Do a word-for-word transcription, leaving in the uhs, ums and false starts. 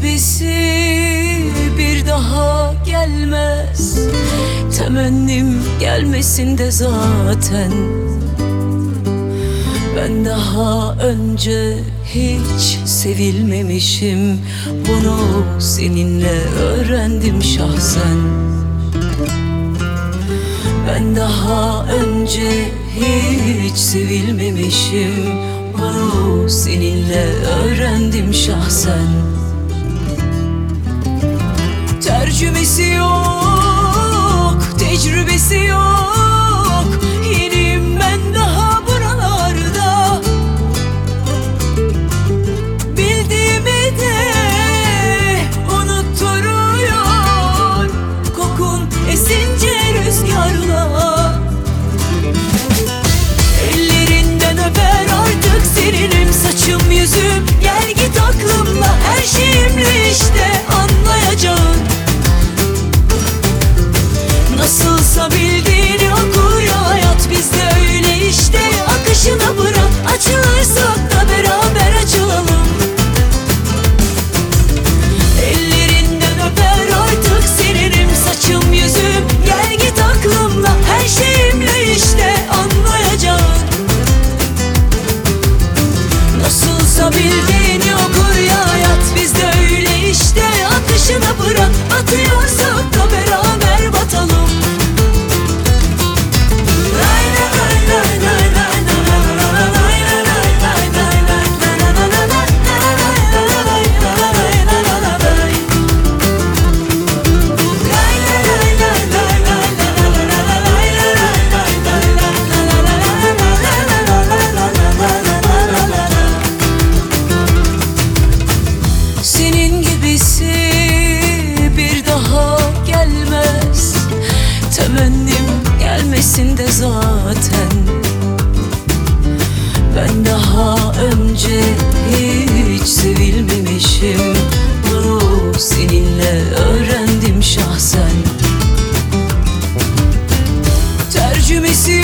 gibisi bir daha gelmez. Temennim gelmesin de zaten. Ben daha önce hiç sevilmemişim. Bunu seninle öğrendim şahsen. Ben daha önce hiç sevilmemişim. Bunu seninle öğrendim şahsen. Tercümesi yok, tecrübesi yok. Yeniyim ben daha buralarda. Bildiğimi de unutturuyor kokun esince rüzgarla. Ellerinden öper artık seninim saçım yüzüm. Gel git aklımla, her şeyimle işte anlayacağın. Nasılsa bildiğini okur ya hayat, bizde öyle işte. Akışına bırak, açılırsak da beraber açılalım. Ellerinden öper artık seninim saçım yüzüm. Gel git aklımla, her şeyimle işte anlayacağın. Nasılsa bildiğini okur ya hayat, bizde öyle işte. Akışına bırak, batıyorsak da beraber batalım. Senin gibisi bir daha gelmez. Temennim gelmesin de zaten. Ben daha önce hiç sevilmemişim. Bunu seninle öğrendim şahsen. Tercümesi